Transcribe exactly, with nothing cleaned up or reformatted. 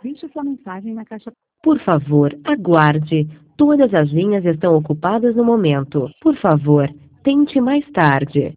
Deixe sua mensagem na caixa. Por favor, aguarde. Todas as linhas estão ocupadas no momento. Por favor, tente mais tarde.